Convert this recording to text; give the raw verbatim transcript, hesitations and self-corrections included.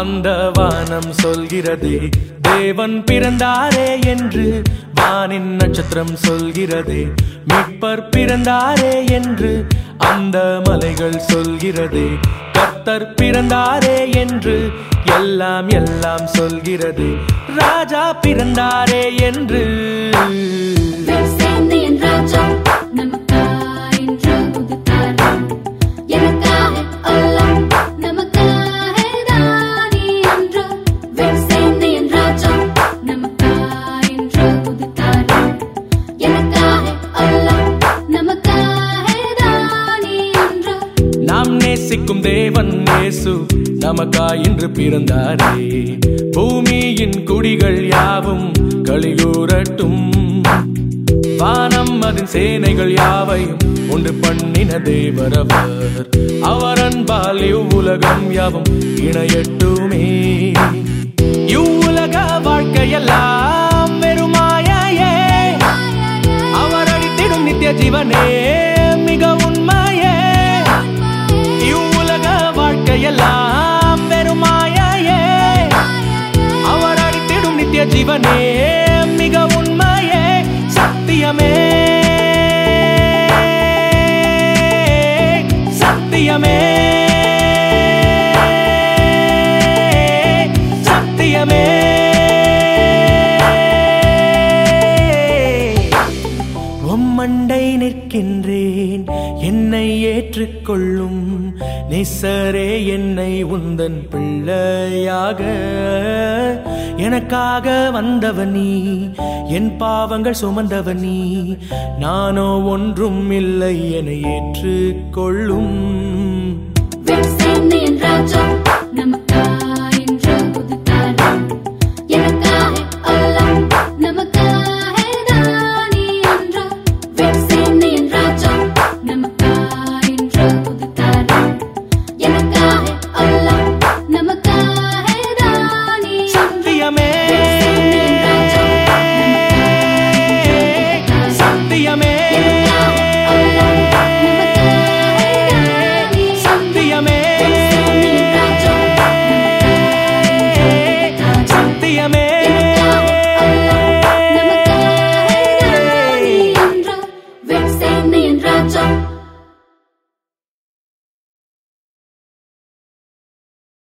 அந்த வானம் சொல்கிறதே தேவன் பிறந்தாரே என்று, வானின் நட்சத்திரம் சொல்கிறதே மீட்பர் பிறந்தாரே என்று, அந்த மலைகள் சொல்கிறதே கர்த்தர் பிறந்தாரே என்று, எல்லாம் எல்லாம் சொல்கிறது ராஜா பிறந்தாரே என்று. நாம் நேசிக்கும் தேவன் இயேசு நமக்காய் இன்று பிறந்தாரே. பூமியின் குடிகள் யாவும் களிகூரட்டும், வானம் அதன் சேனைகள் யாவையும் ஒன்று பண்ணின தேவரவர், அவர் அன்பால் இவ்வுலகம் யாவும் இணையட்டுமே. இவ்வுலக வாழ்க்கையெல்லாம் வெறுமாயே, அவர் அளித்திடும் நித்திய ஜீவனே மிக உண்மையே. இவ்வுலக வாழ்க்கையெல்லாம் வெறுமாயே, அவர் அளித்திடும் நித்திய ஜீவனே மிக உண்மையே. சத்தியமே சத்தியமே சத்தியமே. உம்மண்டை நிற்கின்றேன் என்னை ஏற்றுக்கொள்ளும், நேசரே என்னை உந்தன் பிள்ளையாக. எனக்காக வந்தவன் நீ, என் பாவங்கள் சுமந்தவன் நீ, நானோ ஒன்றும் இல்லை என ஏற்றுக்கொள்ளும். சத்தியமே